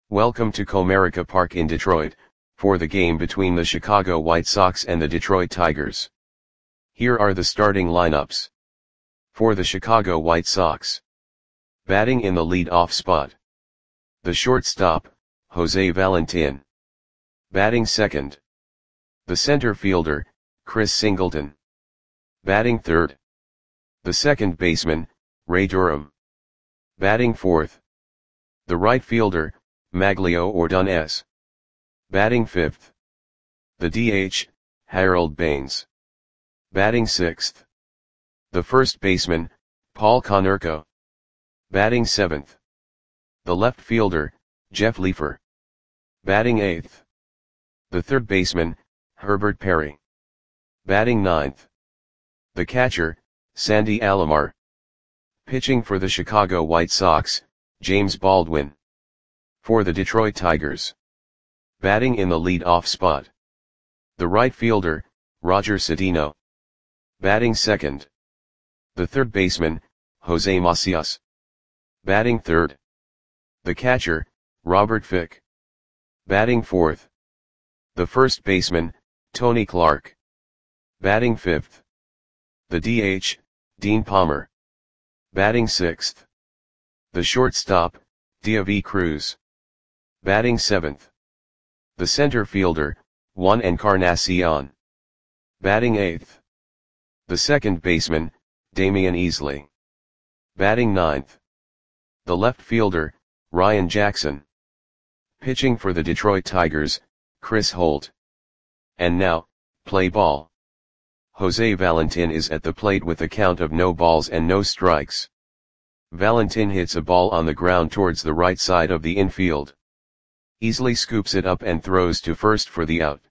Welcome to Comerica Park in Detroit, for the game between the Chicago White Sox and the Detroit Tigers. Here are the starting lineups. For the Chicago White Sox. Batting in the lead-off spot. The shortstop, Jose Valentin. Batting second. The center fielder, Chris Singleton. Batting third. The second baseman, Ray Durham. Batting fourth. The right fielder, Maglio Ordonez. Batting fifth. The DH, Harold Baines. Batting sixth. The first baseman, Paul Konerko. Batting seventh. The left fielder, Jeff Leefer. Batting eighth. The third baseman, Herbert Perry. Batting ninth. The catcher, Sandy Alomar. Pitching for the Chicago White Sox, James Baldwin. For the Detroit Tigers. Batting in the lead-off spot. The right fielder, Roger Cedeno. Batting second. The third baseman, Jose Macias. Batting third. The catcher, Robert Fick. Batting fourth. The first baseman, Tony Clark. Batting fifth. The DH, Dean Palmer. Batting sixth. The shortstop, Deivi Cruz. Batting seventh. The center fielder, Juan Encarnacion. Batting eighth. The second baseman, Damian Easley. Batting ninth. The left fielder, Ryan Jackson. Pitching for the Detroit Tigers, Chris Holt. And now, play ball. Jose Valentin is at the plate with a count of no balls and no strikes. Valentin hits a ball on the ground towards the right side of the infield. Easley scoops it up and throws to first for the out.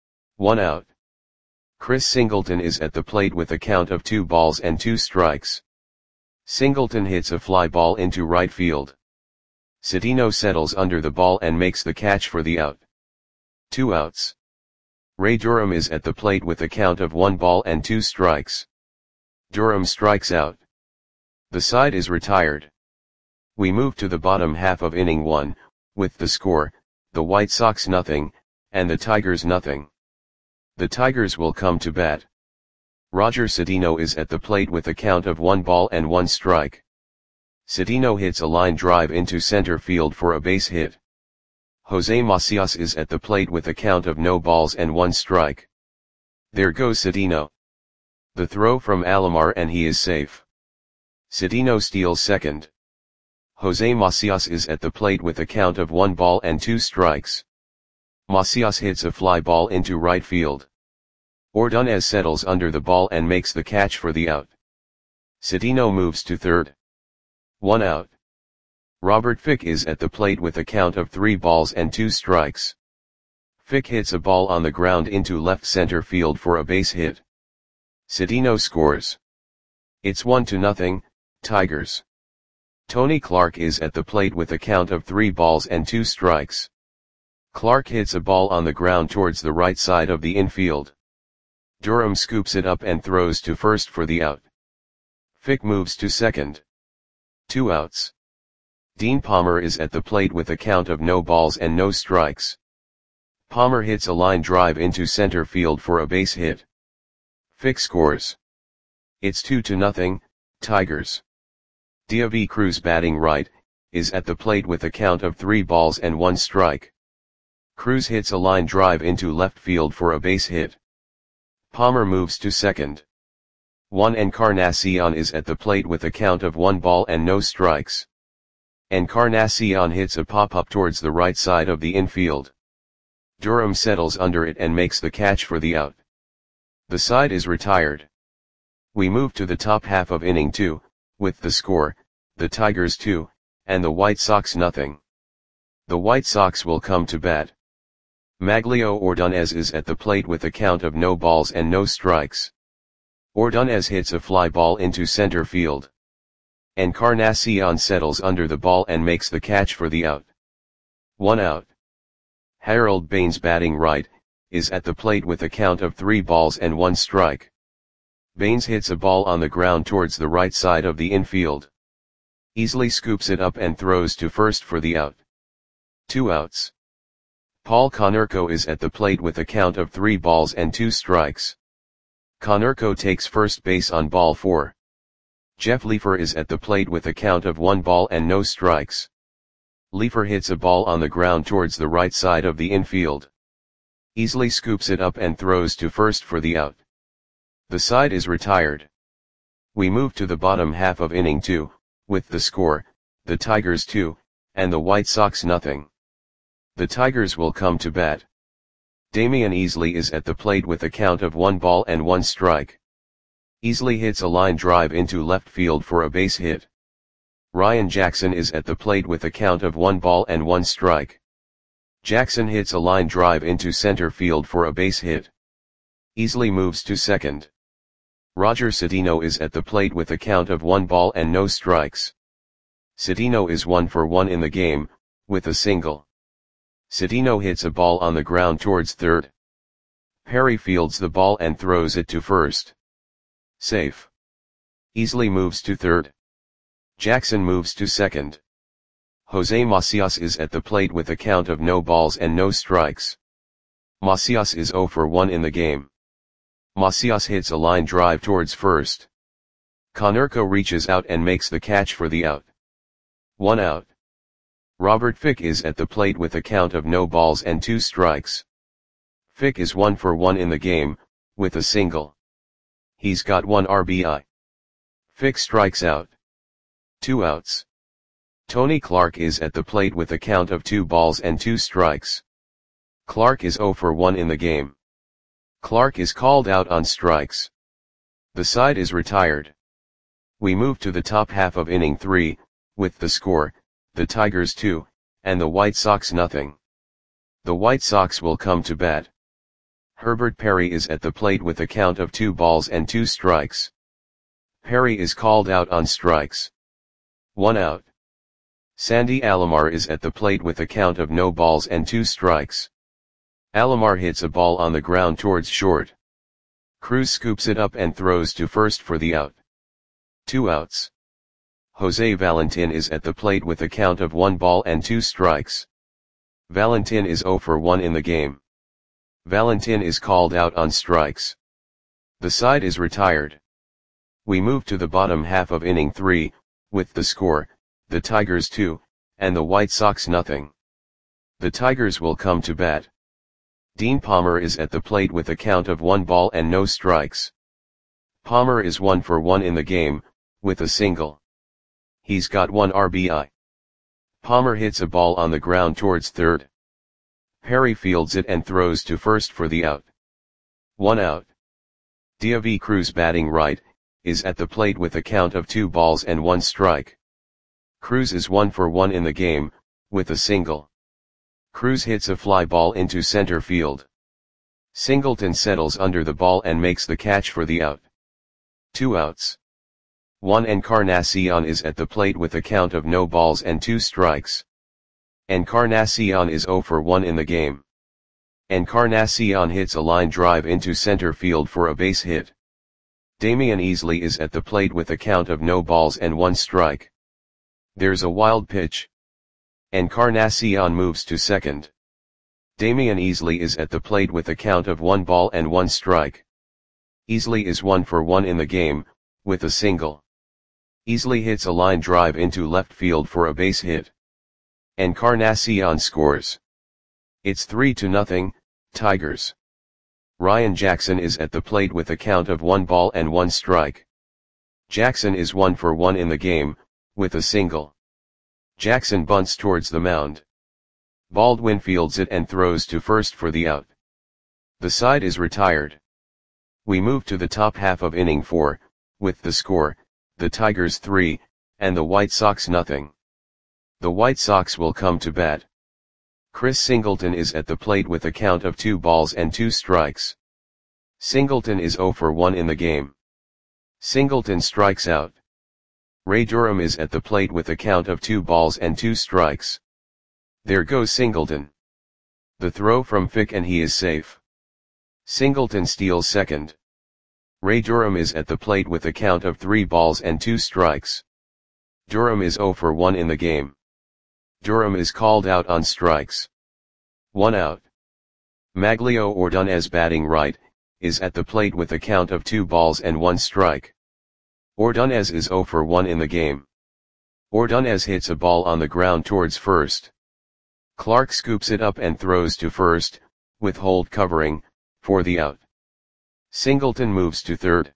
1 out. Chris Singleton is at the plate with a count of 2 balls and 2 strikes. Singleton hits a fly ball into right field. Cedeno settles under the ball and makes the catch for the out. 2 outs. Ray Durham is at the plate with a count of 1 ball and 2 strikes. Durham strikes out. The side is retired. We move to the bottom half of inning 1, with the score, the White Sox nothing, and the Tigers nothing. The Tigers will come to bat. Roger Cedeno is at the plate with a count of 1 ball and 1 strike. Cedeno hits a line drive into center field for a base hit. Jose Macias is at the plate with a count of no balls and 1 strike. There goes Cedeno. The throw from Alomar and he is safe. Cedeno steals second. Jose Macias is at the plate with a count of 1 ball and 2 strikes. Macias hits a fly ball into right field. Ordonez settles under the ball and makes the catch for the out. Cedeno moves to third. 1 out. Robert Fick is at the plate with a count of 3 balls and 2 strikes. Fick hits a ball on the ground into left center field for a base hit. Cedeno scores. It's 1-0, Tigers. Tony Clark is at the plate with a count of 3 balls and 2 strikes. Clark hits a ball on the ground towards the right side of the infield. Durham scoops it up and throws to first for the out. Fick moves to second. 2 outs. Dean Palmer is at the plate with a count of no balls and no strikes. Palmer hits a line drive into center field for a base hit. Fick scores. It's 2-0, Tigers. Deivi Cruz, batting right, is at the plate with a count of 3 balls and 1 strike. Cruz hits a line drive into left field for a base hit. Palmer moves to second. Juan Encarnacion is at the plate with a count of 1 ball and no strikes. Encarnacion hits a pop-up towards the right side of the infield. Durham settles under it and makes the catch for the out. The side is retired. We move to the top half of inning 2, with the score, the Tigers 2, and the White Sox nothing. The White Sox will come to bat. Maglio Ordonez is at the plate with a count of no balls and no strikes. Ordonez hits a fly ball into center field. Encarnacion settles under the ball and makes the catch for the out. 1 out. Harold Baines, batting right, is at the plate with a count of 3 balls and 1 strike. Baines hits a ball on the ground towards the right side of the infield. Easley scoops it up and throws to first for the out. 2 outs. Paul Konerko is at the plate with a count of 3 balls and 2 strikes. Konerko takes first base on ball 4. Jeff Leefer is at the plate with a count of 1 ball and no strikes. Leefer hits a ball on the ground towards the right side of the infield. Easley scoops it up and throws to first for the out. The side is retired. We move to the bottom half of inning 2, with the score, the Tigers 2, and the White Sox nothing. The Tigers will come to bat. Damian Easley is at the plate with a count of 1 ball and 1 strike. Easley hits a line drive into left field for a base hit. Ryan Jackson is at the plate with a count of 1 ball and 1 strike. Jackson hits a line drive into center field for a base hit. Easley moves to second. Roger Cedeno is at the plate with a count of 1 ball and no strikes. Cedeno is 1 for 1 in the game, with a single. Cedeno hits a ball on the ground towards third. Perry fields the ball and throws it to first. Safe. Easley moves to third. Jackson moves to second. Jose Macias is at the plate with a count of no balls and no strikes. Macias is 0 for 1 in the game. Macias hits a line drive towards first. Konerko reaches out and makes the catch for the out. 1 out. Robert Fick is at the plate with a count of no balls and 2 strikes. Fick is 1 for 1 in the game, with a single. He's got 1 RBI. Fick strikes out. 2 outs. Tony Clark is at the plate with a count of 2 balls and 2 strikes. Clark is 0 for 1 in the game. Clark is called out on strikes. The side is retired. We move to the top half of inning 3, with the score, the Tigers 2, and the White Sox nothing. The White Sox will come to bat. Herbert Perry is at the plate with a count of 2 balls and 2 strikes. Perry is called out on strikes. 1 out. Sandy Alomar is at the plate with a count of no balls and 2 strikes. Alomar hits a ball on the ground towards short. Cruz scoops it up and throws to first for the out. 2 outs. Jose Valentin is at the plate with a count of 1 ball and 2 strikes. Valentin is 0 for 1 in the game. Valentin is called out on strikes. The side is retired. We move to the bottom half of inning 3, with the score, the Tigers 2, and the White Sox nothing. The Tigers will come to bat. Dean Palmer is at the plate with a count of 1 ball and no strikes. Palmer is 1 for 1 in the game, with a single. He's got 1 RBI. Palmer hits a ball on the ground towards third. Perry fields it and throws to first for the out. 1 out. Diavi Cruz, batting right, is at the plate with a count of 2 balls and 1 strike. Cruz is 1 for 1 in the game, with a single. Cruz hits a fly ball into center field. Singleton settles under the ball and makes the catch for the out. 2 outs. Juan Encarnacion is at the plate with a count of no balls and 2 strikes. Encarnacion is 0 for 1 in the game. Encarnacion hits a line drive into center field for a base hit. Damian Easley is at the plate with a count of no balls and 1 strike. There's a wild pitch. Encarnacion moves to second. Damian Easley is at the plate with a count of 1 ball and 1 strike. Easley is 1 for 1 in the game, with a single. Easley hits a line drive into left field for a base hit. Encarnacion scores. It's 3-0, Tigers. Ryan Jackson is at the plate with a count of 1 ball and 1 strike. Jackson is 1 for 1 in the game, with a single. Jackson bunts towards the mound. Baldwin fields it and throws to first for the out. The side is retired. We move to the top half of inning 4, with the score, the Tigers 3, and the White Sox nothing. The White Sox will come to bat. Chris Singleton is at the plate with a count of 2 balls and 2 strikes. Singleton is 0 for 1 in the game. Singleton strikes out. Ray Durham is at the plate with a count of 2 balls and 2 strikes. There goes Singleton. The throw from Fick and he is safe. Singleton steals second. Ray Durham is at the plate with a count of 3 balls and 2 strikes. Durham is 0 for 1 in the game. Durham is called out on strikes. 1 out. Maglio Ordonez batting right, is at the plate with a count of 2 balls and 1 strike. Ordonez is 0 for 1 in the game. Ordonez hits a ball on the ground towards first. Clark scoops it up and throws to first, with hold covering, for the out. Singleton moves to third.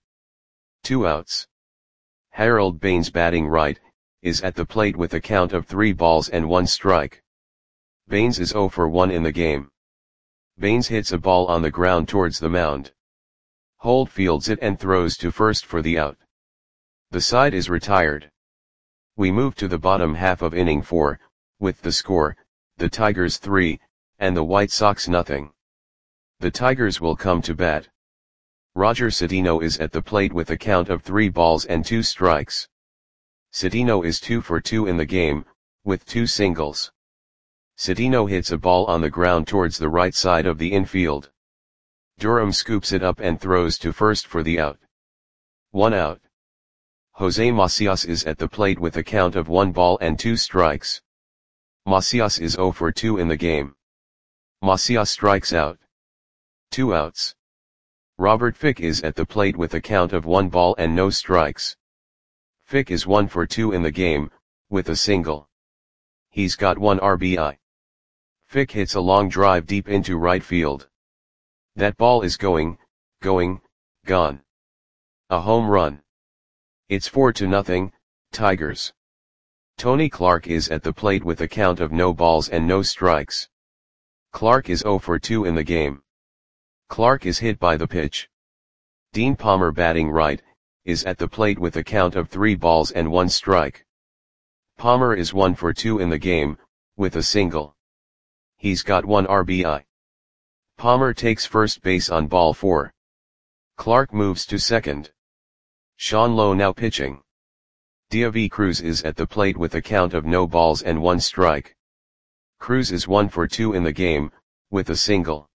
2 outs. Harold Baines batting right, is at the plate with a count of 3 balls and 1 strike. Baines is 0 for 1 in the game. Baines hits a ball on the ground towards the mound. Holt fields it and throws to first for the out. The side is retired. We move to the bottom half of inning 4, with the score, the Tigers 3, and the White Sox nothing. The Tigers will come to bat. Roger Cedeno is at the plate with a count of 3 balls and 2 strikes. Cedeno is 2 for 2 in the game, with 2 singles. Cedeno hits a ball on the ground towards the right side of the infield. Durham scoops it up and throws to first for the out. 1 out. Jose Macias is at the plate with a count of 1 ball and 2 strikes. Macias is 0 for 2 in the game. Macias strikes out. 2 outs. Robert Fick is at the plate with a count of 1 ball and no strikes. Fick is 1 for 2 in the game, with a single. He's got 1 RBI. Fick hits a long drive deep into right field. That ball is going, gone. A home run. It's 4-0, Tigers. Tony Clark is at the plate with a count of no balls and no strikes. Clark is 0 for 2 in the game. Clark is hit by the pitch. Dean Palmer batting right, is at the plate with a count of 3 balls and 1 strike. Palmer is 1 for 2 in the game, with a single. He's got 1 RBI. Palmer takes first base on ball 4. Clark moves to second. Sean Lowe now pitching. Diavi Cruz is at the plate with a count of no balls and 1 strike. Cruz is 1 for 2 in the game, with a single.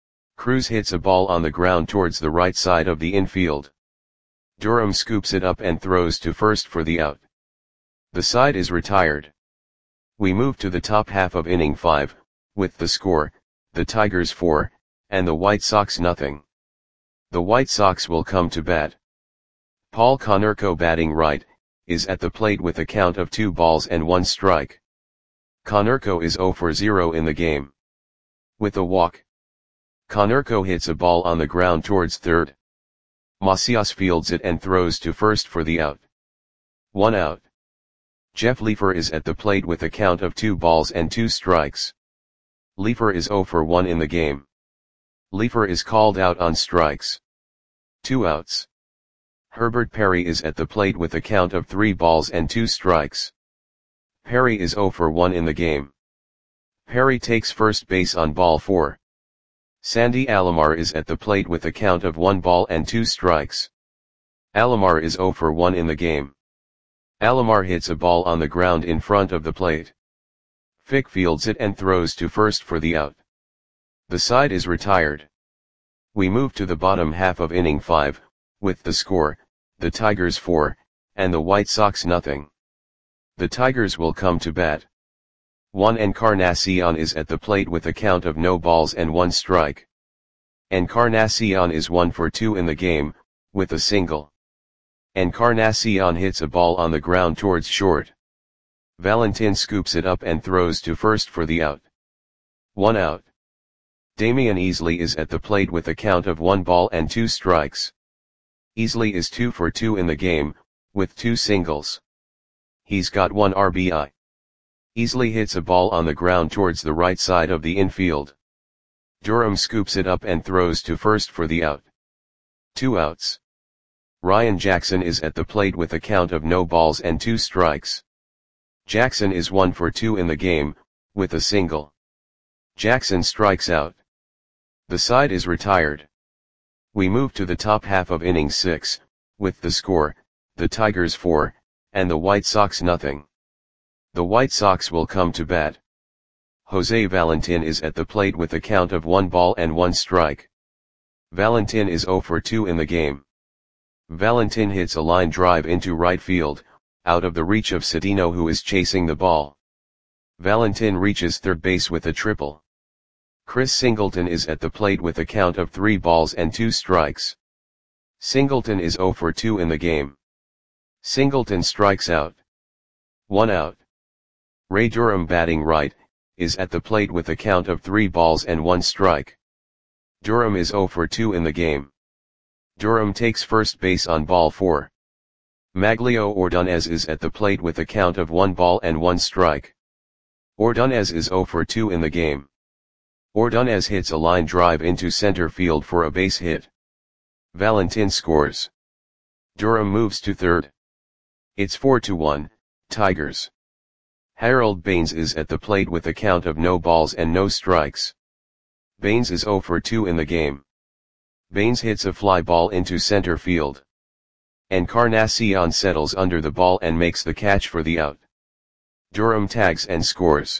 Cruz hits a ball on the ground towards the right side of the infield. Durham scoops it up and throws to first for the out. The side is retired. We move to the top half of inning 5, with the score, the Tigers 4, and the White Sox nothing. The White Sox will come to bat. Paul Konerko batting right, is at the plate with a count of 2 balls and 1 strike. Konerko is 0 for 0 in the game. With a walk. Konerko hits a ball on the ground towards third. Macias fields it and throws to first for the out. 1 out. Jeff Leefer is at the plate with a count of 2 balls and 2 strikes. Leefer is 0 for 1 in the game. Leefer is called out on strikes. 2 outs. Herbert Perry is at the plate with a count of 3 balls and 2 strikes. Perry is 0 for 1 in the game. Perry takes first base on ball 4. Sandy Alomar is at the plate with a count of 1 ball and 2 strikes. Alomar is 0 for 1 in the game. Alomar hits a ball on the ground in front of the plate. Fick fields it and throws to first for the out. The side is retired. We move to the bottom half of inning 5, with the score, the Tigers 4, and the White Sox nothing. The Tigers will come to bat. Juan Encarnacion is at the plate with a count of no balls and 1 strike. Encarnacion is 1 for 2 in the game, with a single. Encarnacion hits a ball on the ground towards short. Valentin scoops it up and throws to first for the out. 1 out. Damian Easley is at the plate with a count of 1 ball and 2 strikes. Easley is 2 for 2 in the game, with 2 singles. He's got 1 RBI. Easley hits a ball on the ground towards the right side of the infield. Durham scoops it up and throws to first for the out. 2 outs. Ryan Jackson is at the plate with a count of no balls and 2 strikes. Jackson is 1 for 2 in the game, with a single. Jackson strikes out. The side is retired. We move to the top half of inning 6, with the score, the Tigers 4, and the White Sox nothing. The White Sox will come to bat. Jose Valentin is at the plate with a count of 1 ball and 1 strike. Valentin is 0 for 2 in the game. Valentin hits a line drive into right field, out of the reach of Cedeno, who is chasing the ball. Valentin reaches third base with a triple. Chris Singleton is at the plate with a count of 3 balls and 2 strikes. Singleton is 0 for 2 in the game. Singleton strikes out. 1 out. Ray Durham, batting right, is at the plate with a count of 3 balls and 1 strike. Durham is 0 for 2 in the game. Durham takes first base on ball 4. Maglio Ordonez is at the plate with a count of 1 ball and 1 strike. Ordonez is 0 for 2 in the game. Ordonez hits a line drive into center field for a base hit. Valentin scores. Durham moves to third. It's 4-1, Tigers. Harold Baines is at the plate with a count of no balls and no strikes. Baines is 0 for 2 in the game. Baines hits a fly ball into center field. Encarnacion settles under the ball and makes the catch for the out. Durham tags and scores.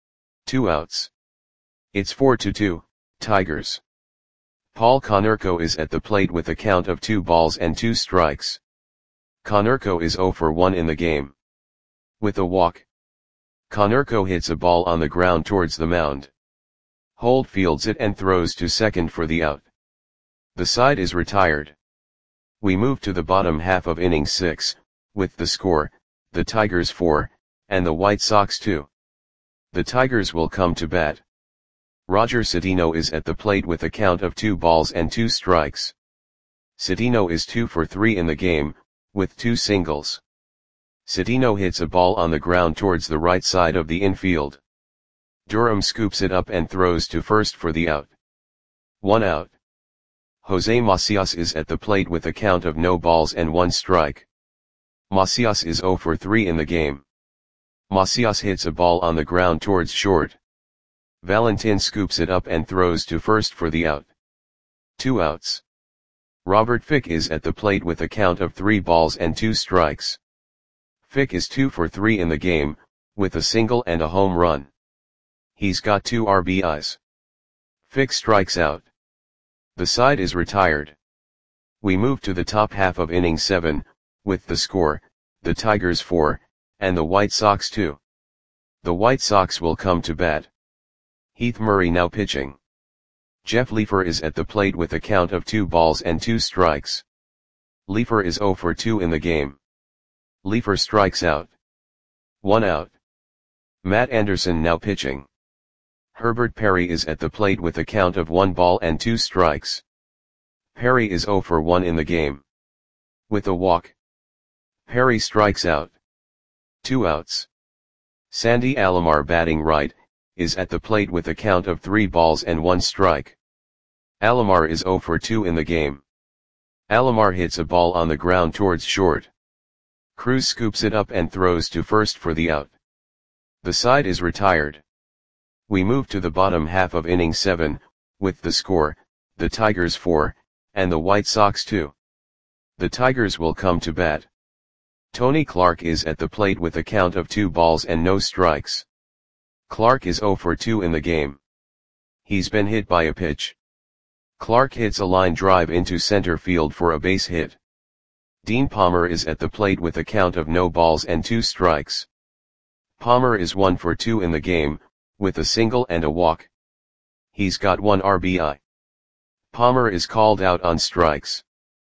2 outs. It's 4-2, Tigers. Paul Konerko is at the plate with a count of 2 balls and 2 strikes. Konerko is 0 for 1 in the game. With a walk, Konerko hits a ball on the ground towards the mound. Holt fields it and throws to second for the out. The side is retired. We move to the bottom half of inning 6, with the score, the Tigers 4, and the White Sox 2. The Tigers will come to bat. Roger Cedeno is at the plate with a count of 2 balls and 2 strikes. Cedeno is 2 for 3 in the game, with 2 singles. Cedeno hits a ball on the ground towards the right side of the infield. Durham scoops it up and throws to first for the out. 1 out. Jose Macias is at the plate with a count of no balls and 1 strike. Macias is 0 for 3 in the game. Macias hits a ball on the ground towards short. Valentin scoops it up and throws to first for the out. 2 outs. Robert Fick is at the plate with a count of 3 balls and 2 strikes. Fick is 2 for 3 in the game, with a single and a home run. He's got 2 RBIs. Fick strikes out. The side is retired. We move to the top half of inning 7, with the score, the Tigers 4, and the White Sox 2. The White Sox will come to bat. Heath Murray now pitching. Jeff Leefer is at the plate with a count of 2 balls and 2 strikes. Leefer is 0 for 2 in the game. Leefer strikes out. 1 out. Matt Anderson now pitching. Herbert Perry is at the plate with a count of 1 ball and 2 strikes. Perry is 0 for 1 in the game. With a walk, Perry strikes out. 2 outs. Sandy Alomar, batting right, is at the plate with a count of 3 balls and 1 strike. Alomar is 0 for 2 in the game. Alomar hits a ball on the ground towards short. Cruz scoops it up and throws to first for the out. The side is retired. We move to the bottom half of inning 7, with the score, the Tigers 4, and the White Sox 2. The Tigers will come to bat. Tony Clark is at the plate with a count of 2 balls and no strikes. Clark is 0 for 2 in the game. He's been hit by a pitch. Clark hits a line drive into center field for a base hit. Dean Palmer is at the plate with a count of no balls and 2 strikes. Palmer is 1 for 2 in the game, with a single and a walk. He's got 1 RBI. Palmer is called out on strikes.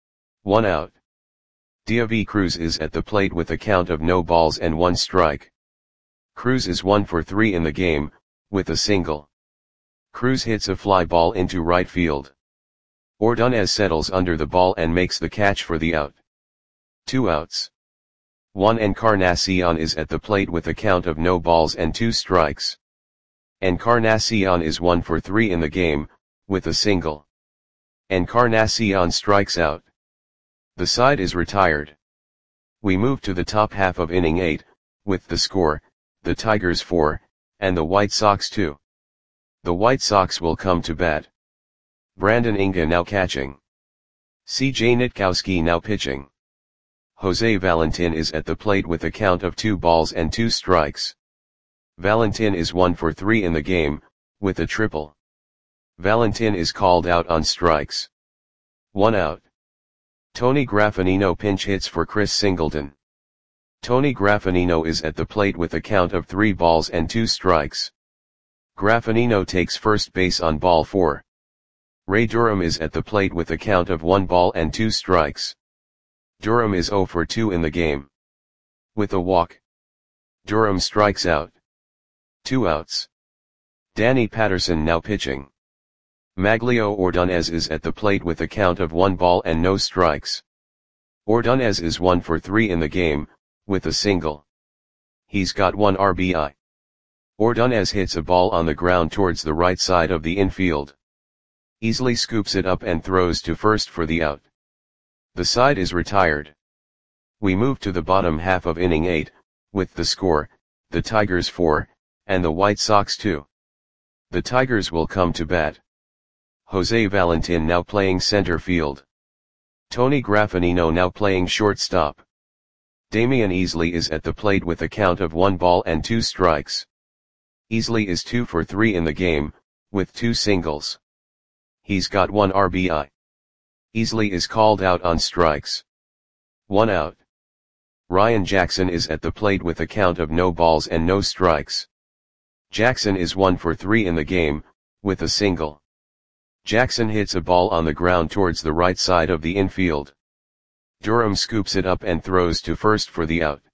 1 out. Deivi Cruz is at the plate with a count of no balls and 1 strike. Cruz is 1 for 3 in the game, with a single. Cruz hits a fly ball into right field. Ordonez settles under the ball and makes the catch for the out. 2 outs. Juan Encarnacion is at the plate with a count of no balls and 2 strikes. Encarnacion is 1 for 3 in the game, with a single. Encarnacion strikes out. The side is retired. We move to the top half of inning 8, with the score, the Tigers 4, and the White Sox 2. The White Sox will come to bat. Brandon Inga now catching. C.J. Nitkowski now pitching. Jose Valentin is at the plate with a count of 2 balls and 2 strikes. Valentin is 1 for 3 in the game, with a triple. Valentin is called out on strikes. 1 out. Tony Graffinino pinch hits for Chris Singleton. Tony Graffagnino is at the plate with a count of 3 balls and 2 strikes. Graffagnino takes first base on ball 4. Ray Durham is at the plate with a count of 1 ball and 2 strikes. Durham is 0 for 2 in the game. With a walk, Durham strikes out. 2 outs. Danny Patterson now pitching. Maglio Ordonez is at the plate with a count of 1 ball and no strikes. Ordonez is 1 for 3 in the game, with a single. He's got 1 RBI. Ordonez hits a ball on the ground towards the right side of the infield. Easily scoops it up and throws to first for the out. The side is retired. We move to the bottom half of inning 8, with the score, the Tigers 4, and the White Sox 2. The Tigers will come to bat. Jose Valentin now playing center field. Tony Graffagnino now playing shortstop. Damian Easley is at the plate with a count of 1 ball and 2 strikes. Easley is 2 for 3 in the game, with 2 singles. He's got 1 RBI. Easley is called out on strikes. 1 out. Ryan Jackson is at the plate with a count of no balls and no strikes. Jackson is 1 for 3 in the game, with a single. Jackson hits a ball on the ground towards the right side of the infield. Durham scoops it up and throws to first for the out.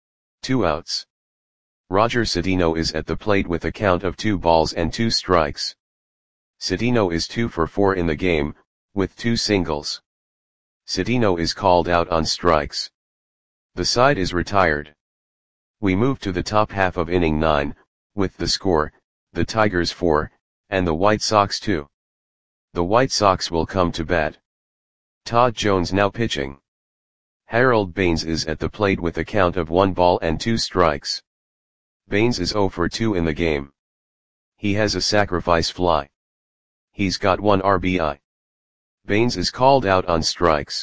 2 outs. Roger Cedeno is at the plate with a count of 2 balls and 2 strikes. Cedeno is 2 for 4 in the game, with 2 singles. Cedeno is called out on strikes. The side is retired. We move to the top half of inning 9, with the score, the Tigers 4, and the White Sox 2. The White Sox will come to bat. Todd Jones now pitching. Harold Baines is at the plate with a count of 1 ball and 2 strikes. Baines is 0 for 2 in the game. He has a sacrifice fly. He's got 1 RBI. Baines is called out on strikes.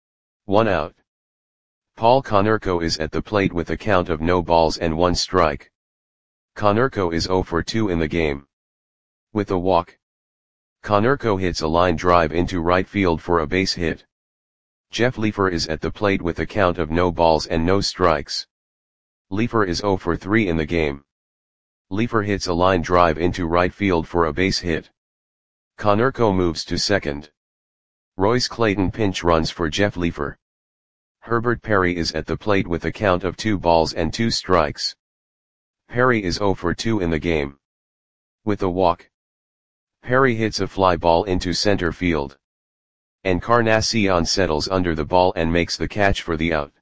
1 out. Paul Konerko is at the plate with a count of no balls and 1 strike. Konerko is 0 for 2 in the game. With a walk, Konerko hits a line drive into right field for a base hit. Jeff Leefer is at the plate with a count of no balls and no strikes. Leefer is 0 for 3 in the game. Leefer hits a line drive into right field for a base hit. Konerko moves to second. Royce Clayton pinch runs for Jeff Leefer. Herbert Perry is at the plate with a count of 2 balls and 2 strikes. Perry is 0 for 2 in the game. With a walk, Perry hits a fly ball into center field. Encarnacion settles under the ball and makes the catch for the out.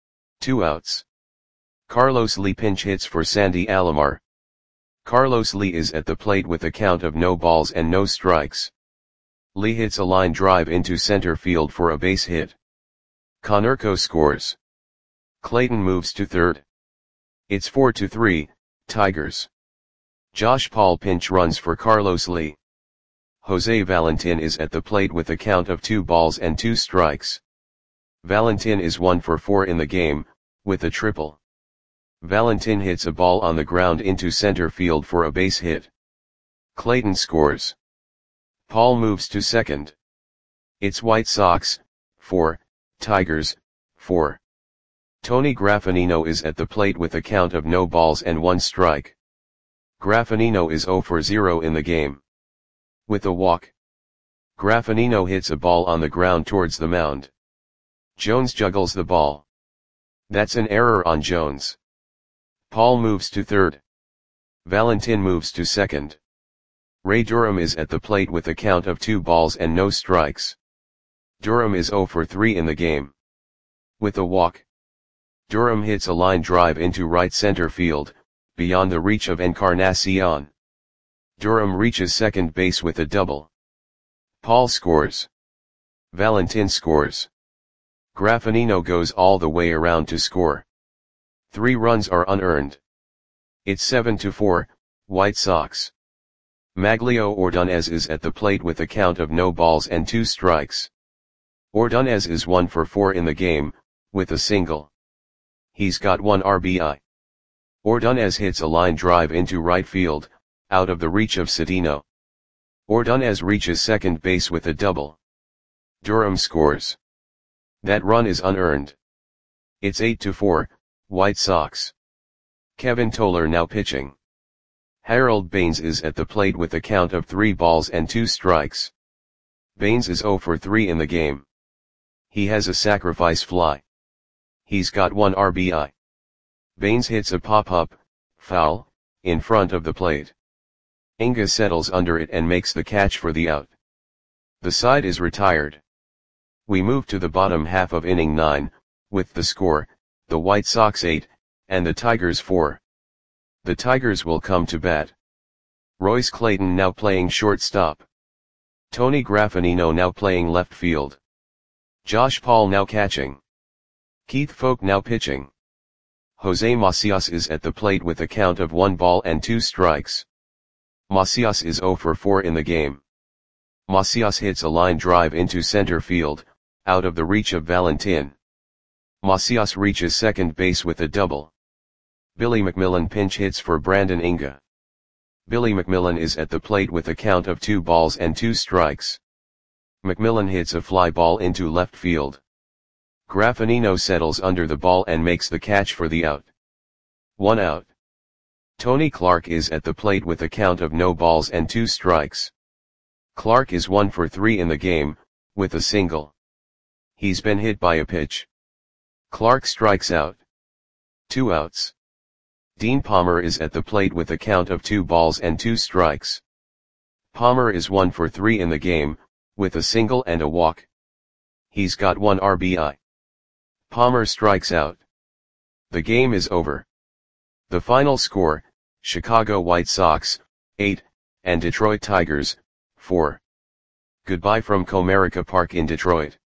2 outs. Carlos Lee pinch hits for Sandy Alomar. Carlos Lee is at the plate with a count of no balls and no strikes. Lee hits a line drive into center field for a base hit. Konerko scores. Clayton moves to third. It's 4-3, Tigers. Josh Paul pinch runs for Carlos Lee. Jose Valentin is at the plate with a count of 2 balls and 2 strikes. Valentin is 1 for 4 in the game, with a triple. Valentin hits a ball on the ground into center field for a base hit. Clayton scores. Paul moves to second. It's White Sox, 4, Tigers, 4. Tony Graffagnino is at the plate with a count of no balls and 1 strike. Graffagnino is 0 for 0 in the game. With a walk, Graffagnino hits a ball on the ground towards the mound. Jones juggles the ball. That's an error on Jones. Paul moves to third. Valentin moves to second. Ray Durham is at the plate with a count of 2 balls and no strikes. Durham is 0 for 3 in the game. With a walk, Durham hits a line drive into right center field, beyond the reach of Encarnacion. Durham reaches second base with a double. Paul scores. Valentin scores. Graffagnino goes all the way around to score. 3 runs are unearned. It's 7-4, White Sox. Maglio Ordonez is at the plate with a count of no balls and 2 strikes. Ordonez is 1 for 4 in the game, with a single. He's got 1 RBI. Ordonez hits a line drive into right field, out of the reach of Cedeno. Ordonez reaches second base with a double. Durham scores. That run is unearned. It's 8-4, White Sox. Kevin Toller now pitching. Harold Baines is at the plate with a count of 3 balls and 2 strikes. Baines is 0 for 3 in the game. He has a sacrifice fly. He's got 1 RBI. Baines hits a pop-up, foul, in front of the plate. Inga settles under it and makes the catch for the out. The side is retired. We move to the bottom half of inning 9, with the score, the White Sox 8, and the Tigers 4. The Tigers will come to bat. Royce Clayton now playing shortstop. Tony Graffinino now playing left field. Josh Paul now catching. Keith Foulke now pitching. Jose Macias is at the plate with a count of 1 ball and 2 strikes. Macias is 0 for 4 in the game. Macias hits a line drive into center field, out of the reach of Valentin. Macias reaches second base with a double. Billy McMillan pinch hits for Brandon Inga. Billy McMillan is at the plate with a count of 2 balls and 2 strikes. McMillan hits a fly ball into left field. Graffinino settles under the ball and makes the catch for the out. 1 out. Tony Clark is at the plate with a count of no balls and 2 strikes. Clark is 1 for 3 in the game, with a single. He's been hit by a pitch. Clark strikes out. 2 outs. Dean Palmer is at the plate with a count of 2 balls and 2 strikes. Palmer is 1 for 3 in the game, with a single and a walk. He's got 1 RBI. Palmer strikes out. The game is over. The final score, Chicago White Sox, 8, and Detroit Tigers, 4. Goodbye from Comerica Park in Detroit.